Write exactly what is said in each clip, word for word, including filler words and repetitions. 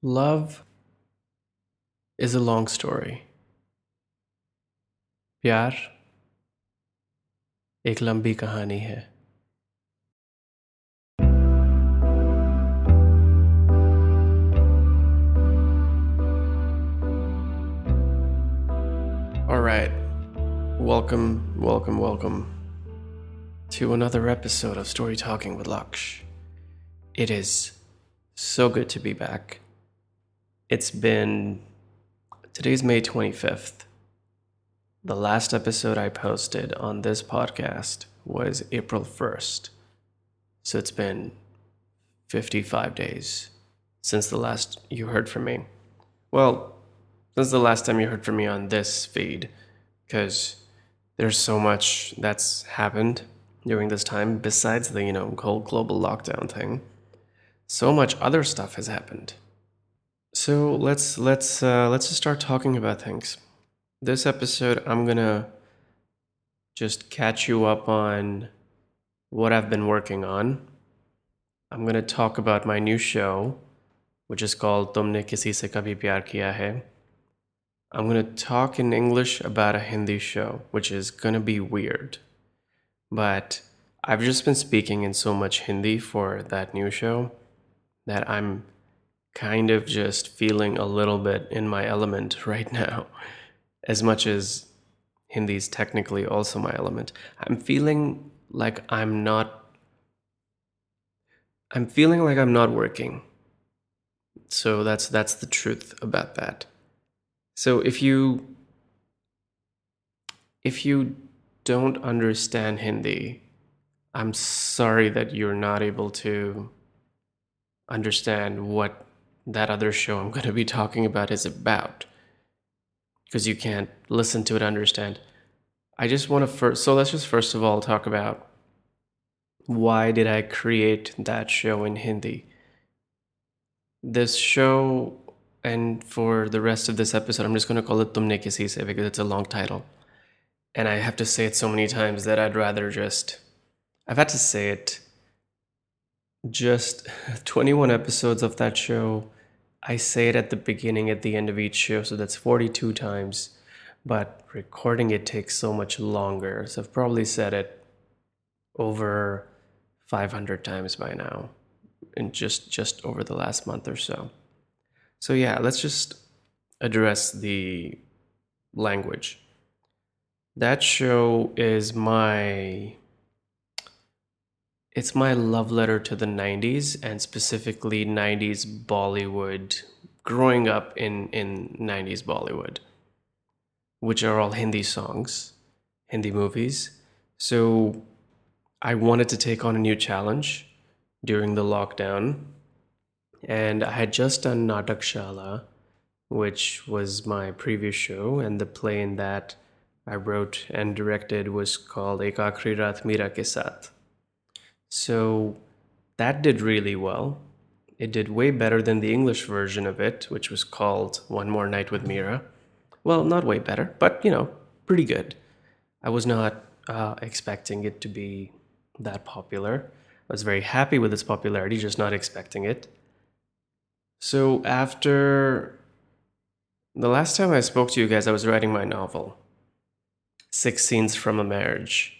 Love is a long story. प्यार एक लंबी कहानी है. All right. Welcome, welcome, welcome to another episode of Story Talking with Laksh. It is so good to be back. It's been, today's May twenty-fifth. The last episode I posted on this podcast was April first. So it's been fifty-five days since the last you heard from me. Well, since the last time you heard from me on this feed, because there's so much that's happened during this time besides the, you know, whole global lockdown thing. So much other stuff has happened. So let's let's uh, let's just start talking about things. This episode, I'm gonna just catch you up on what I've been working on. I'm gonna talk about my new show, which is called Tumne Kisi Se Kabhi Pyar Kiya Hai. I'm gonna talk in English about a Hindi show, which is gonna be weird. But I've just been speaking in so much Hindi for that new show that I'm kind of just feeling a little bit in my element right now. As much as Hindi is technically also my element, I'm feeling like I'm not, I'm feeling like I'm not working. So that's that's the truth about that. So if you if you don't understand Hindi, I'm sorry that you're not able to understand what that other show I'm going to be talking about is about, because you can't listen to it, understand. I just want to first, so let's just first of all talk about why did I create that show in Hindi. This show, and for the rest of this episode, I'm just going to call it Tumne Kisi Se because it's a long title. And I have to say it so many times that I'd rather just, I've had to say it just twenty-one episodes of that show. I say it at the beginning, at the end of each show, so that's forty-two times. But recording it takes so much longer. So I've probably said it over five hundred times by now, in just, just over the last month or so. So yeah, let's just address the language. That show is my, it's my love letter to the nineties, and specifically nineties Bollywood, growing up in, in nineties Bollywood, which are all Hindi songs, Hindi movies. So I wanted to take on a new challenge during the lockdown. And I had just done Natak Shala, which was my previous show, and the play in that I wrote and directed was called Ek Aakhri Raat Meera Ke Saath. So that did really well. It did way better than the English version of it, which was called One More Night with Meera. Well, not way better, but, you know, pretty good. I was not uh, expecting it to be that popular. I was very happy with its popularity, just not expecting it. So after the last time I spoke to you guys, I was writing my novel, Six Scenes from a Marriage.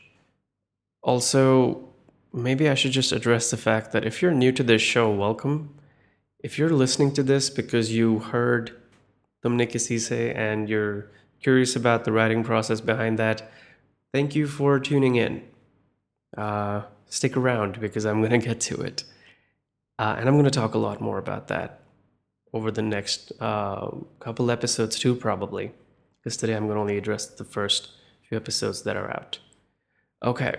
Also, maybe I should just address the fact that if you're new to this show, welcome. If you're listening to this because you heard Tumne Kisi Se and you're curious about the writing process behind that, thank you for tuning in. Uh, stick around because I'm going to get to it. Uh, and I'm going to talk a lot more about that over the next uh, couple episodes too, probably. Because today I'm going to only address the first few episodes that are out. Okay.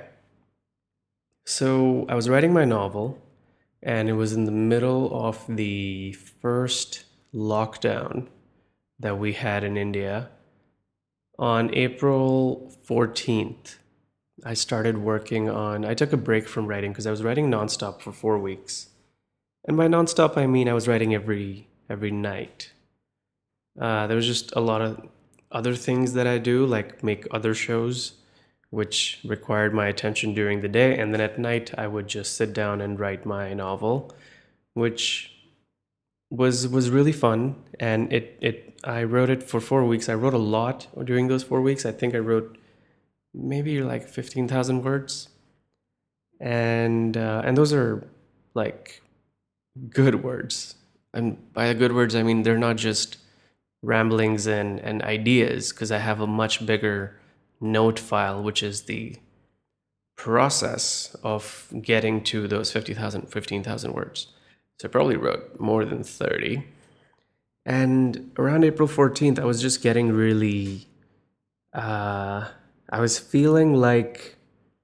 So I was writing my novel, and it was in the middle of the first lockdown that we had in India. On April fourteenth, I started working on, I took a break from writing because I was writing nonstop for four weeks. And by nonstop, I mean I was writing every every night. Uh, there was just a lot of other things that I do, like make other shows, which required my attention during the day. And then at night, I would just sit down and write my novel, which was was really fun, and it it I wrote it for four weeks. I wrote a lot during those four weeks. I think I wrote maybe like fifteen thousand words, and uh, and those are like good words. And by good words, I mean they're not just ramblings and and ideas, because I have a much bigger note file, which is the process of getting to those fifty thousand, fifteen thousand words. So I probably wrote more than thirty. And around April fourteenth, I was just getting really, uh, I was feeling like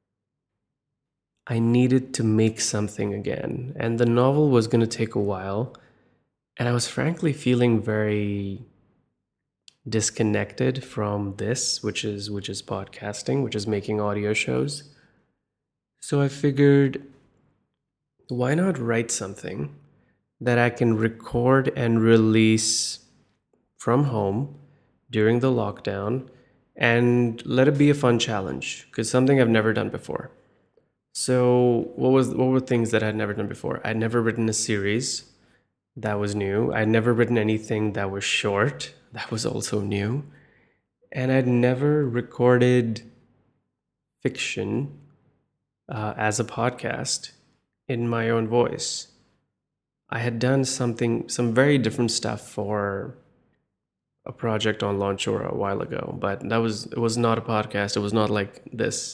I needed to make something again. And the novel was going to take a while. And I was frankly feeling very disconnected from this, which is which is podcasting, which is making audio shows. So I figured, why not write something that I can record and release from home during the lockdown, and let it be a fun challenge, because something I've never done before. So what was what were things that I'd never done before? I'd never written a series. That was new. I'd never written anything that was short. That was also new. And I'd never recorded fiction uh, as a podcast in my own voice. I had done something, some very different stuff for a project on Launchora a while ago, but that was, it was not a podcast. It was not like this.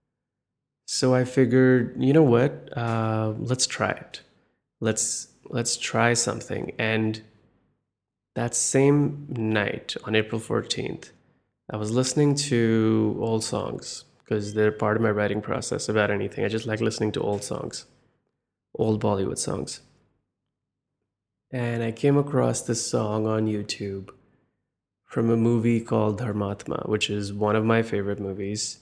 So I figured, you know what? Uh, let's try it. Let's let's try something. And that same night on April fourteenth, I was listening to old songs, because they're part of my writing process about anything. I just like listening to old songs, old Bollywood songs. And I came across this song on YouTube from a movie called Dharmatma, which is one of my favorite movies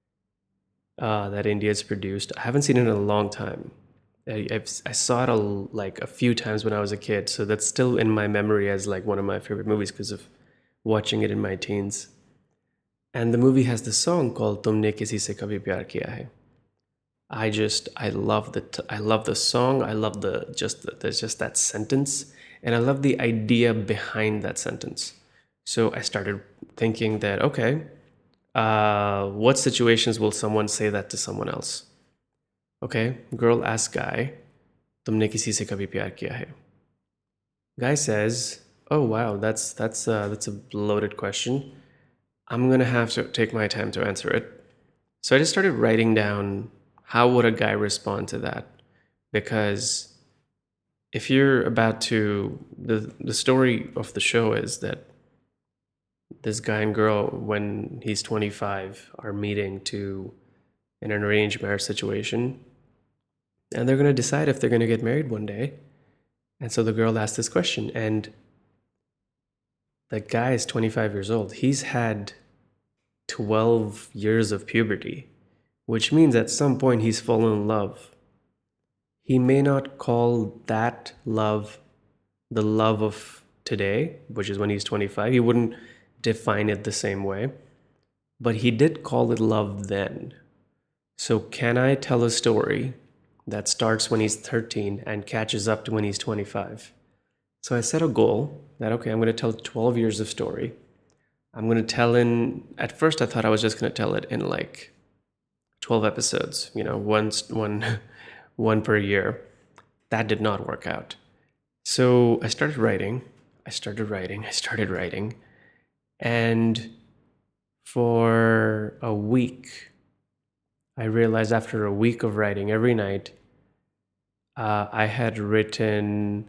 uh, that India's produced. I haven't seen it in a long time. I, I've, I saw it a, like a few times when I was a kid, so that's still in my memory as like one of my favorite movies because of watching it in my teens. And the movie has this song called "Tumne Kisi Se Kabhi Pyar Kiya Hai." I just I love the t- I love the song. I love the just the, there's just that sentence, and I love the idea behind that sentence. So I started thinking that, okay, uh, what situations will someone say that to someone else? Okay, girl asks guy, "Tumne kisi se kabhi pyar kiya hai?" Guy says, "Oh wow, that's that's uh, that's a loaded question. I'm gonna have to take my time to answer it." So I just started writing down, how would a guy respond to that? Because if you're about to, the the story of the show is that this guy and girl, when he's twenty-five, are meeting to in an arranged marriage situation, and they're going to decide if they're going to get married one day. And so the girl asked this question, and the guy is twenty-five years old. He's had twelve years of puberty, which means at some point he's fallen in love. He may not call that love the love of today, which is when he's twenty-five. He wouldn't define it the same way, but he did call it love then. So can I tell a story that starts when he's thirteen and catches up to when he's twenty-five? So I set a goal that, okay, I'm going to tell twelve years of story. I'm going to tell in, at first I thought I was just going to tell it in like twelve episodes, you know, once, one, one per year. That did not work out. So I started writing, I started writing, I started writing. And for a week, I realized after a week of writing every night, uh, I had written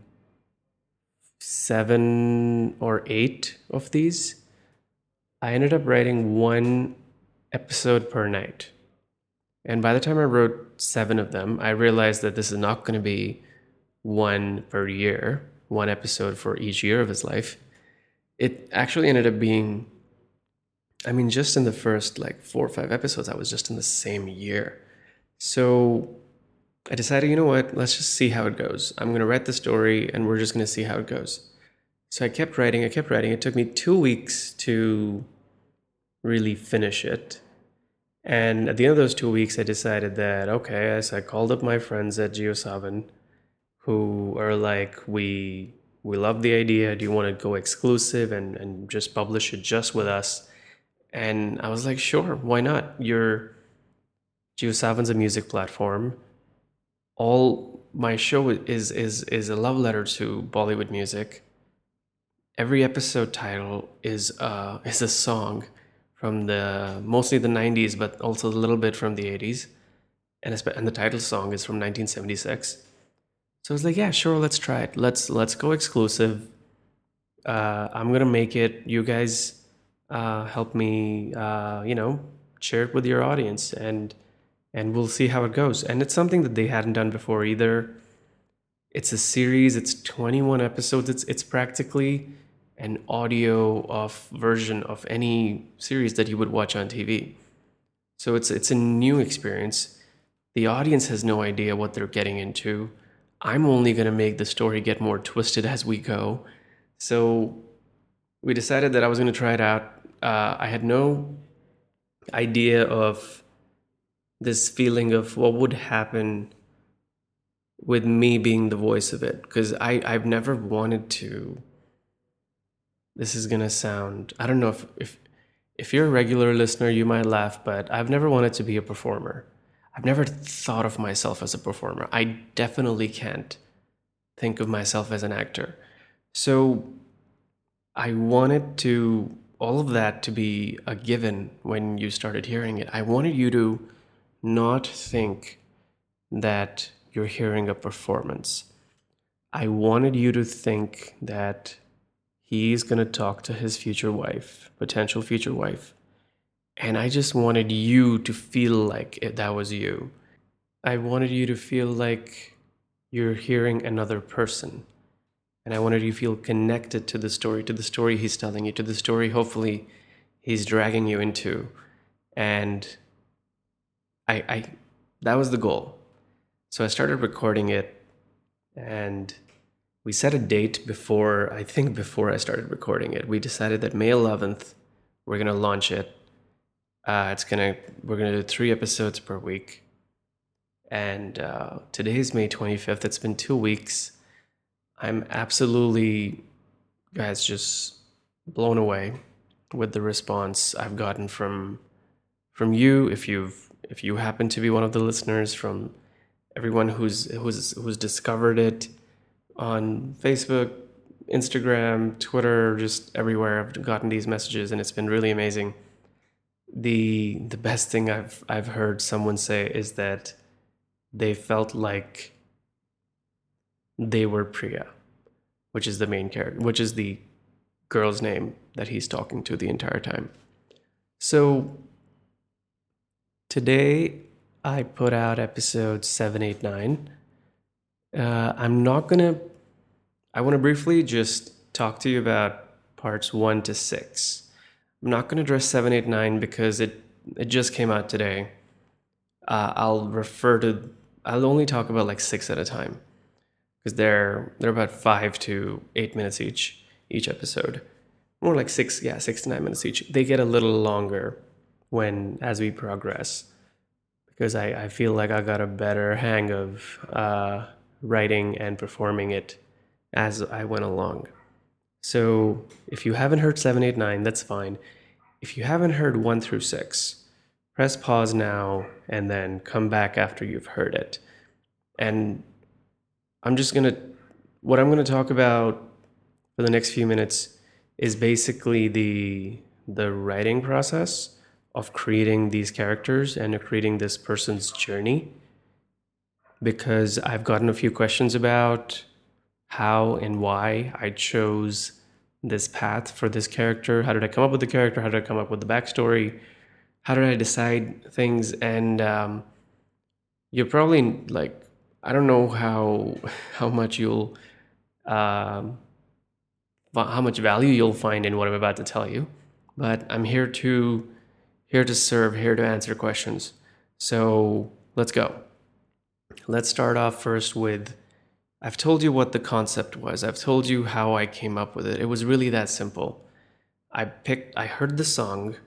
seven or eight of these. I ended up writing one episode per night. And by the time I wrote seven of them, I realized that this is not going to be one per year, one episode for each year of his life. It actually ended up being, I mean, just in the first like four or five episodes, I was just in the same year. So I decided, you know what, let's just see how it goes. I'm going to write the story and we're just going to see how it goes. So I kept writing, I kept writing. It took me two weeks to really finish it. And at the end of those two weeks, I decided that, okay, so I called up my friends at JioSaavn, who are like, we We love the idea. Do you want to go exclusive and, and just publish it just with us? And I was like, sure, why not? Your JioSaavn's a music platform. All my show is is is a love letter to Bollywood music. Every episode title is uh is a song from the mostly the nineties, but also a little bit from the eighties, and and the title song is from nineteen seventy-six. So I was like, yeah, sure, let's try it. Let's let's go exclusive. Uh, I'm gonna make it. You guys uh, help me, uh, you know, share it with your audience, and and we'll see how it goes. And it's something that they hadn't done before either. It's a series. It's twenty-one episodes. It's it's practically an audio of version of any series that you would watch on T V. So it's it's a new experience. The audience has no idea what they're getting into. I'm only going to make the story get more twisted as we go. So we decided that I was going to try it out. Uh, I had no idea of this feeling of what would happen with me being the voice of it, because I I've never wanted to. This is going to sound, I don't know if, if if you're a regular listener, you might laugh, but I've never wanted to be a performer. I've never thought of myself as a performer. I definitely can't think of myself as an actor. So I wanted to, all of that to be a given when you started hearing it. I wanted you to not think that you're hearing a performance. I wanted you to think that he's going to talk to his future wife, potential future wife. And I just wanted you to feel like it, that was you. I wanted you to feel like you're hearing another person. And I wanted you to feel connected to the story, to the story he's telling you, to the story hopefully he's dragging you into. And I, I that was the goal. So I started recording it, and we set a date before, I think before I started recording it. We decided that May eleventh, we're going to launch it. Uh, it's gonna we're gonna do three episodes per week, and uh, today is May twenty-fifth. It's been two weeks. I'm absolutely, guys, just blown away with the response I've gotten from from you. If you've if you happen to be one of the listeners, from everyone who's who's who's discovered it on Facebook, Instagram, Twitter, just everywhere, I've gotten these messages, and it's been really amazing. The the best thing I've I've heard someone say is that they felt like they were Priya, which is the main character, which is the girl's name that he's talking to the entire time. So today I put out episode seven, eight, nine. Uh, I'm not gonna. I want to briefly just talk to you about parts one to six. I'm not going to address seven, eight, nine because it it just came out today. Uh, I'll refer to. I'll only talk about like six at a time because they're they're about five to eight minutes each each episode. More like six, yeah, six to nine minutes each. They get a little longer when as we progress because I, I feel like I got a better hang of uh, writing and performing it as I went along. So if you haven't heard seven, eight, nine, that's fine. If you haven't heard one through six, press pause now and then come back after you've heard it. And I'm just going to, what I'm going to talk about for the next few minutes is basically the the writing process of creating these characters and creating this person's journey. Because I've gotten a few questions about how and why I chose this path for this character. How did I come up with the character? How did I come up with the backstory? How did I decide things? And um, you're probably like, I don't know how how much you'll, um, how much value you'll find in what I'm about to tell you, but I'm here to here to serve, here to answer questions. So let's go. Let's start off first with, I've told you what the concept was. I've told you how I came up with it. It was really that simple. I picked, I heard the song.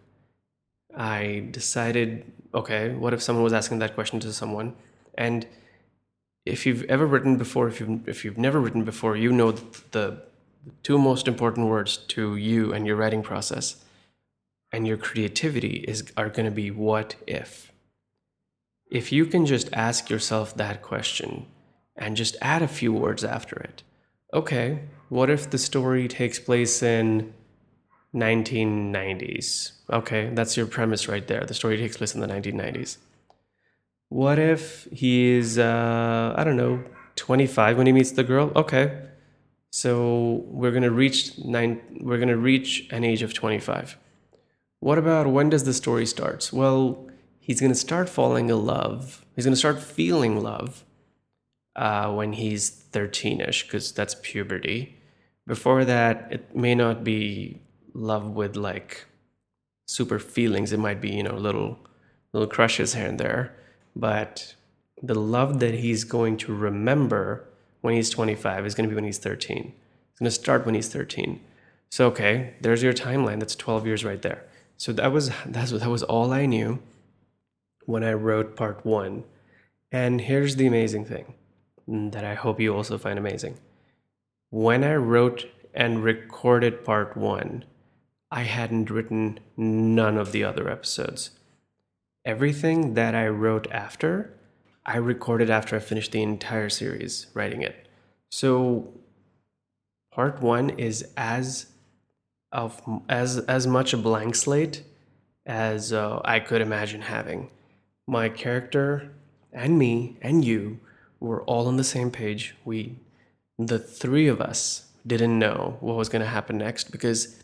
I decided, okay, what if someone was asking that question to someone? And if you've ever written before, if you've if you've never written before, you know that the two most important words to you and your writing process and your creativity is are going to be what if. If you can just ask yourself that question and just add a few words after it. Okay, what if the story takes place in nineteen nineties? Okay, that's your premise right there. The story takes place in the nineteen nineties. What if he is, uh, I don't know, twenty-five when he meets the girl? Okay, so we're gonna reach nine. We're gonna reach an age of twenty-five. What about when does the story start? Well, he's gonna start falling in love. He's gonna start feeling love uh, when he's thirteen-ish, because that's puberty. Before that, it may not be love with like super feelings. It might be, you know, little little crushes here and there. But the love that he's going to remember when he's twenty-five is going to be when he's thirteen. It's going to start when he's thirteen. So okay, there's your timeline. That's twelve years right there. So that was that's that was all I knew when I wrote part one. And here's the amazing thing that I hope you also find amazing. When I wrote and recorded part one, I hadn't written none of the other episodes. Everything that I wrote after, I recorded after I finished the entire series writing it. So part one is as of as as much a blank slate as uh, I could imagine having. My character and me and you were all on the same page. We, the three of us, didn't know what was going to happen next because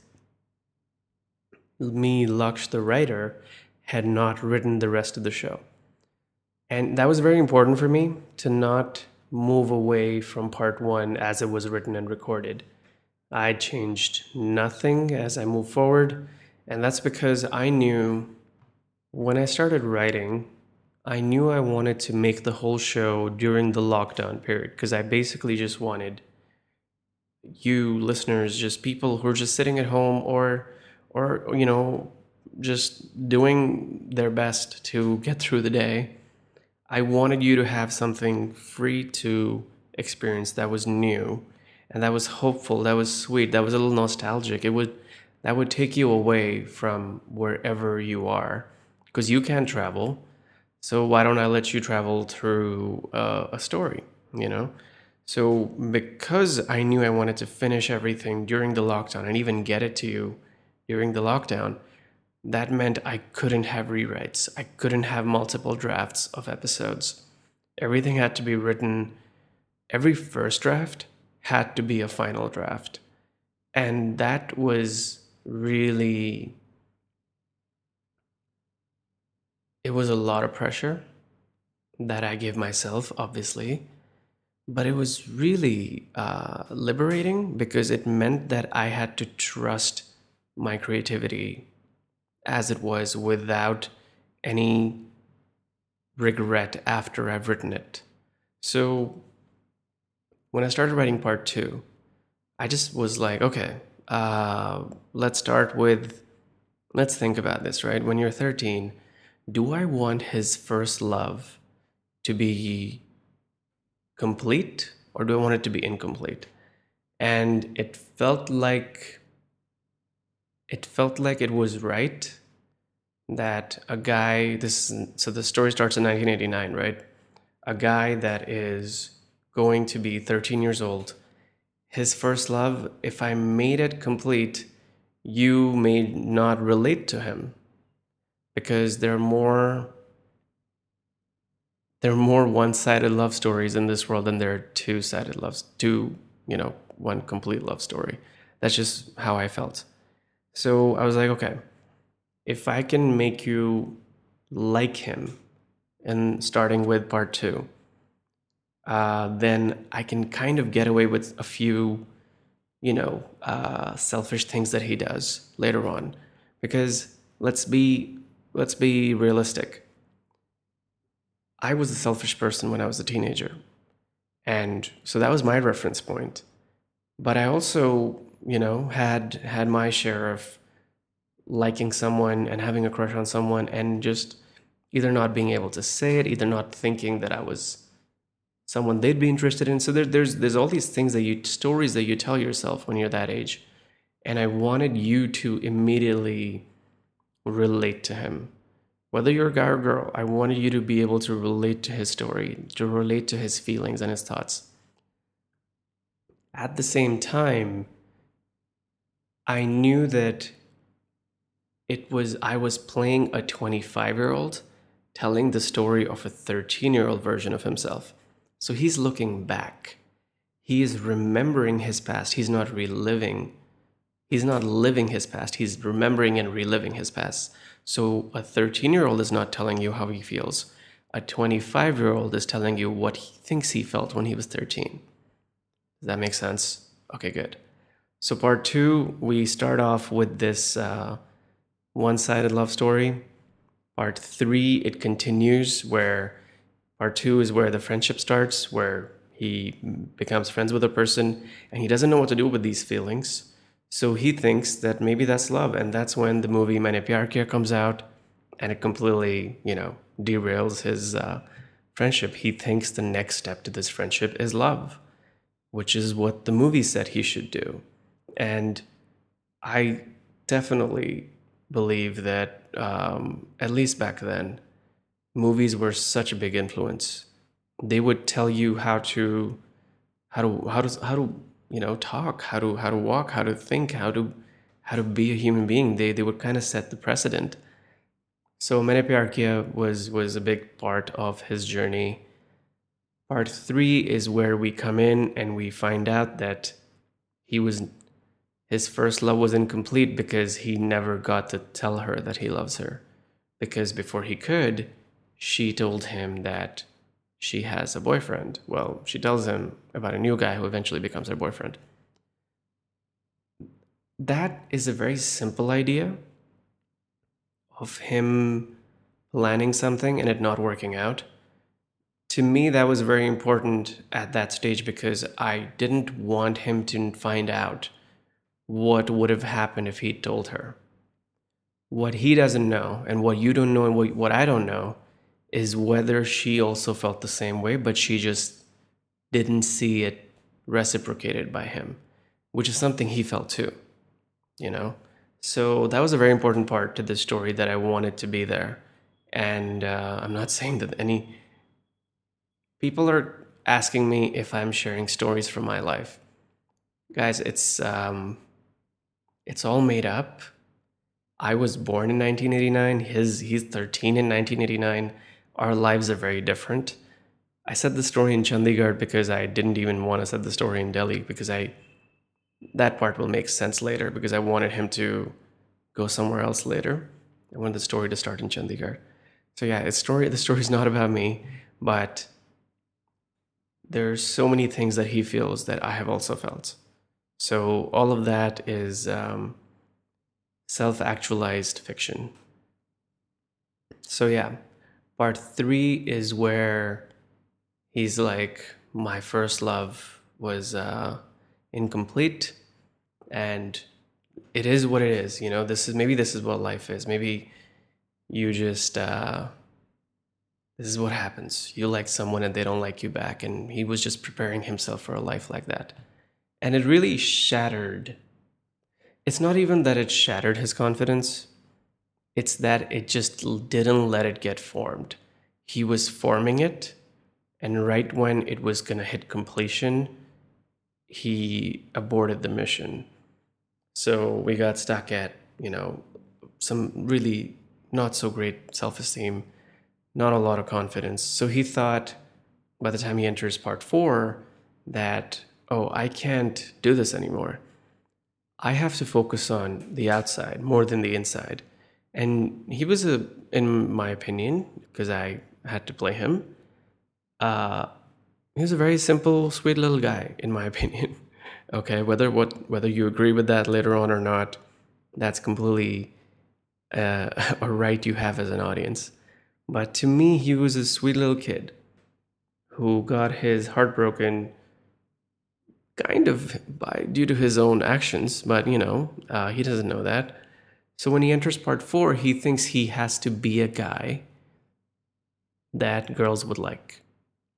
me, Laksh, the writer, had not written the rest of the show. And that was very important for me to not move away from part one as it was written and recorded. I changed nothing as I moved forward, and that's because I knew when I started writing, I knew I wanted to make the whole show during the lockdown period because I basically just wanted you listeners, just people who are just sitting at home or or you know, just doing their best to get through the day. I wanted you to have something free to experience that was new and that was hopeful, that was sweet, that was a little nostalgic. It would that would take you away from wherever you are because you can't travel. So why don't I let you travel through uh, a story, you know? So because I knew I wanted to finish everything during the lockdown and even get it to you during the lockdown, that meant I couldn't have rewrites. I couldn't have multiple drafts of episodes. Everything had to be written. Every first draft had to be a final draft. And that was really, it was a lot of pressure that I gave myself, obviously. But it was really uh, liberating because it meant that I had to trust my creativity as it was without any regret after I've written it. So when I started writing part two, I just was like, okay, uh, let's start with, let's think about this, right? When you're thirteen, do I want his first love to be complete or do I want it to be incomplete? And it felt like it felt like it was right that a guy this so the story starts in nineteen eighty-nine, right? A guy that is going to be thirteen years old, his first love, if I made it complete, you may not relate to him because there are more there are more one-sided love stories in this world than there are two-sided loves two you know one complete love story. That's just how I felt. So I was like, okay, if I can make you like him, and starting with part two, uh, then I can kind of get away with a few, you know, uh, selfish things that he does later on. Because let's be let's be realistic. I was a selfish person when I was a teenager, and so that was my reference point. But I also, you know, had had my share of liking someone and having a crush on someone and just either not being able to say it, either not thinking that I was someone they'd be interested in. So there, there's there's all these things that you stories that you tell yourself when you're that age, and I wanted you to immediately relate to him. Whether you're a guy or girl, I wanted you to be able to relate to his story, to relate to his feelings and his thoughts. At the same time, I knew that it was I was playing a twenty-five-year-old telling the story of a thirteen-year-old version of himself. So he's looking back. He is remembering his past. He's not reliving. He's not living his past. He's remembering and reliving his past. So a thirteen-year-old is not telling you how he feels. A twenty-five-year-old is telling you what he thinks he felt when he was thirteen. Does that make sense? Okay, good. So part two, we start off with this uh, one-sided love story. Part three, it continues where part two is where the friendship starts, where he becomes friends with a person and he doesn't know what to do with these feelings. So he thinks that maybe that's love. And that's when the movie Maine Pyar Kiya comes out and it completely, you know, derails his uh, friendship. He thinks the next step to this friendship is love, which is what the movie said he should do. And I definitely believe that, um, at least back then, movies were such a big influence. They would tell you how to, how to, how to, how to, you know, talk, how to, how to walk, how to think, how to, how to be a human being. They, they would kind of set the precedent. So Maine Pyar Kiya was was a big part of his journey. Part three is where we come in and we find out that he was, his first love was incomplete because he never got to tell her that he loves her. Because before he could, she told him that she has a boyfriend. Well, she tells him about a new guy who eventually becomes her boyfriend. That is a very simple idea of him planning something and it not working out. To me, that was very important at that stage because I didn't want him to find out what would have happened if he'd told her. What he doesn't know, and what you don't know, and what, what I don't know, is whether she also felt the same way, but she just didn't see it reciprocated by him, which is something he felt too, you know? So that was a very important part to the story that I wanted to be there. And uh, I'm not saying that any... People are asking me if I'm sharing stories from my life. Guys, it's um, it's all made up. I was born in nineteen eighty-nine. His he's thirteen in nineteen eighty-nine. Our lives are very different. I said the story in Chandigarh because I didn't even want to say the story in Delhi because I that part will make sense later because I wanted him to go somewhere else later. I wanted the story to start in Chandigarh. So yeah, it's story. The story's not about me, but there's so many things that he feels that I have also felt. So all of that is um, self-actualized fiction. So yeah, part three is where he's like, my first love was uh, incomplete, and it is what it is. You know, this is maybe this is what life is. Maybe you just. Uh, This is what happens. You like someone and they don't like you back. And he was just preparing himself for a life like that. And it really shattered. It's not even that it shattered his confidence. It's that it just didn't let it get formed. He was forming it. And right when it was going to hit completion, he aborted the mission. So we got stuck at, you know, some really not so great self-esteem. Not a lot of confidence. So he thought by the time he enters part four that, oh, I can't do this anymore. I have to focus on the outside more than the inside. And he was, a, in my opinion, because I had to play him, uh, he was a very simple, sweet little guy, in my opinion. Okay, whether what whether you agree with that later on or not, that's completely uh, a right you have as an audience. But to me, he was a sweet little kid who got his heart broken kind of by due to his own actions, but you know, uh, he doesn't know that. So when he enters part four, he thinks he has to be a guy that girls would like.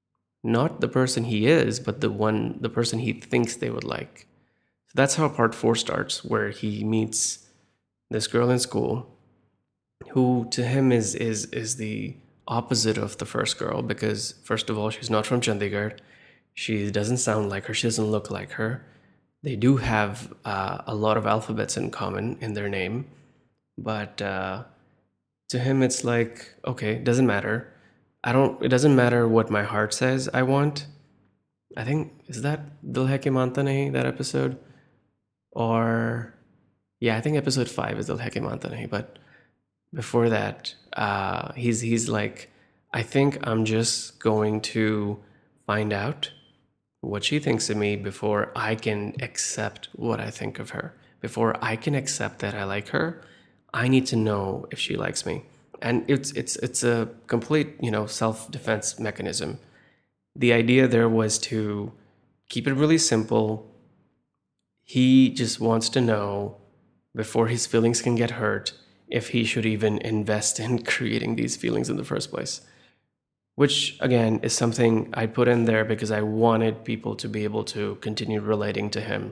not the person he is, but the one, the person he thinks they would like. So that's how part four starts, where he meets this girl in school, who to him is is is the opposite of the first girl, because first of all, she's not from Chandigarh. She doesn't sound like her. She doesn't look like her. They do have uh, a lot of alphabets in common in their name, but uh, to him, it's like, okay, doesn't matter. I don't. It doesn't matter what my heart says I want. I think, is that Dil Hai Ke Manta Nahi, that episode, or yeah, I think episode five is Dil Hai Ke Manta Nahi. But before that, uh, he's he's like, I think I'm just going to find out what she thinks of me before I can accept what I think of her. Before I can accept that I like her, I need to know if she likes me. And it's it's it's a complete, you know, self-defense mechanism. The idea there was to keep it really simple. He just wants to know, before his feelings can get hurt, if he should even invest in creating these feelings in the first place. Which, again, is something I put in there because I wanted people to be able to continue relating to him.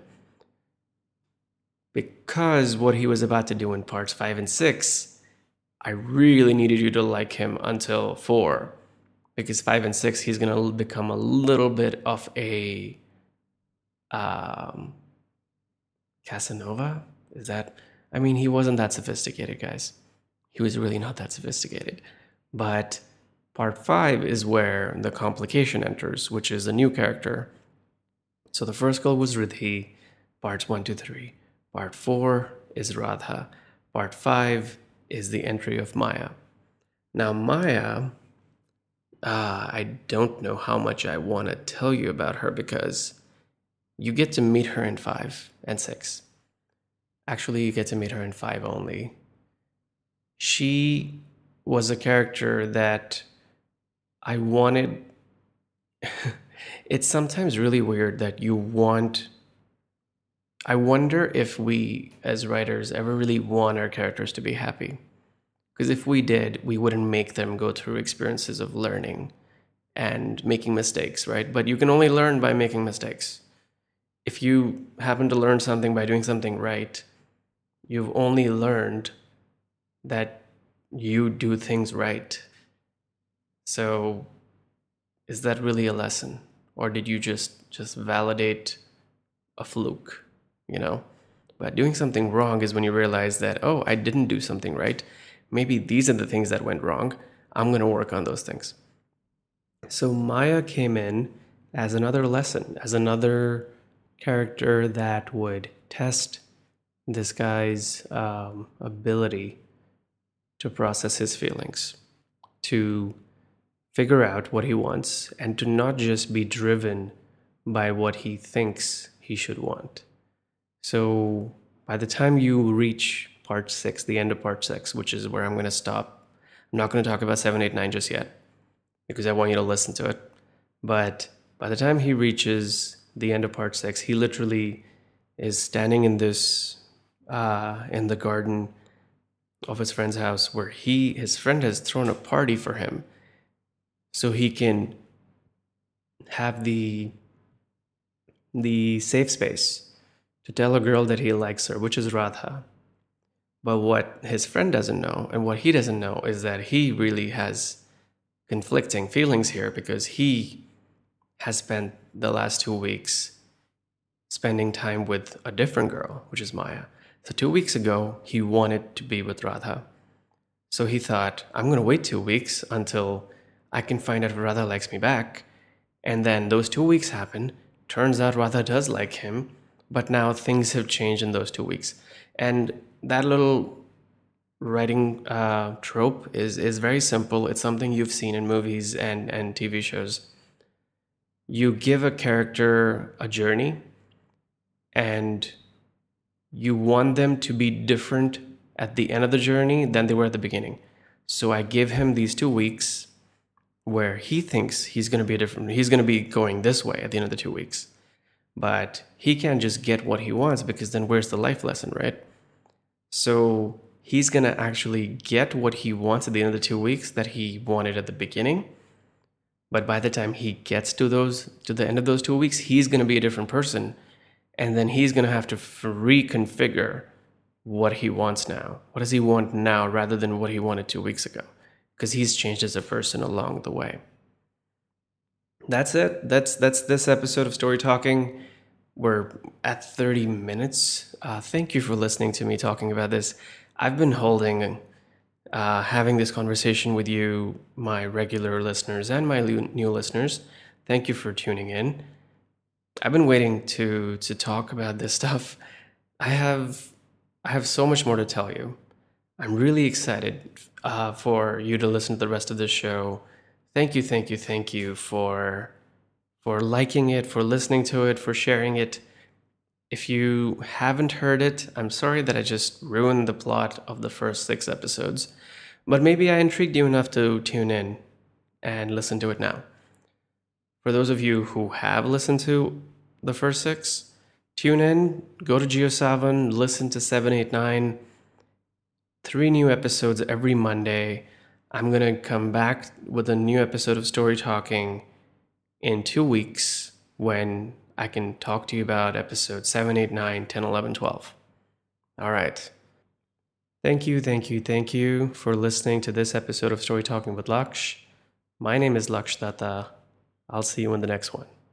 Because what he was about to do in parts five and six, I really needed you to like him until four. Because five and six, he's going to become a little bit of a um, Casanova? Is that... I mean, he wasn't that sophisticated, guys. He was really not that sophisticated. But part five is where the complication enters, which is a new character. So the first girl was Riddhi, parts one, two, three. Part four is Radha. Part five is the entry of Maya. Now, Maya, uh, I don't know how much I want to tell you about her, because you get to meet her in five and six. Actually, you get to meet her in five only. She was a character that I wanted. It's sometimes really weird that you want... I wonder if we, as writers, ever really want our characters to be happy. Because if we did, we wouldn't make them go through experiences of learning and making mistakes, right? But you can only learn by making mistakes. If you happen to learn something by doing something right, you've only learned that you do things right. So is that really a lesson? Or did you just, just validate a fluke? You know, but doing something wrong is when you realize that, oh, I didn't do something right. Maybe these are the things that went wrong. I'm going to work on those things. So Maya came in as another lesson, as another character that would test this guy's um, ability to process his feelings, to figure out what he wants, and to not just be driven by what he thinks he should want. So by the time you reach part six, the end of part six, which is where I'm going to stop, I'm not going to talk about seven, eight, nine just yet, because I want you to listen to it. But by the time he reaches the end of part six, he literally is standing in this, uh, in the garden of his friend's house, where he, his friend has thrown a party for him so he can have the, the safe space to tell a girl that he likes her, which is Radha. But what his friend doesn't know, and what he doesn't know, is that he really has conflicting feelings here, because he has spent the last two weeks spending time with a different girl, which is Maya. So two weeks ago, he wanted to be with Radha. So he thought, I'm going to wait two weeks until I can find out if Radha likes me back. And then those two weeks happen. Turns out Radha does like him. But now things have changed in those two weeks. And that little writing uh, trope is, is very simple. It's something you've seen in movies and, and T V shows. You give a character a journey, and you want them to be different at the end of the journey than they were at the beginning. So I give him these two weeks where he thinks he's going to be different. He's going to be going this way at the end of the two weeks. But he can't just get what he wants, because then where's the life lesson, right? So he's going to actually get what he wants at the end of the two weeks that he wanted at the beginning. But by the time he gets to those to the end of those two weeks, he's going to be a different person, and then he's going to have to reconfigure what he wants now. What does he want now rather than what he wanted two weeks ago? Because he's changed as a person along the way. That's it. That's that's this episode of Story Talking. We're at thirty minutes. Uh, thank you for listening to me talking about this. I've been holding, uh, having this conversation with you, my regular listeners and my new listeners. Thank you for tuning in. I've been waiting to to talk about this stuff. I have I have so much more to tell you. I'm really excited uh, for you to listen to the rest of this show. Thank you, thank you, thank you for for liking it, for listening to it, for sharing it. If you haven't heard it, I'm sorry that I just ruined the plot of the first six episodes, but maybe I intrigued you enough to tune in and listen to it now. For those of you who have listened to the first six, tune in, go to JioSaavn, listen to seven eight nine. Three new episodes every Monday. I'm going to come back with a new episode of Story Talking in two weeks when I can talk to you about episodes seven, eight, nine, ten, eleven, twelve. All right. Thank you, thank you, thank you for listening to this episode of Story Talking with Laksh. My name is Laksh Datta. I'll see you in the next one.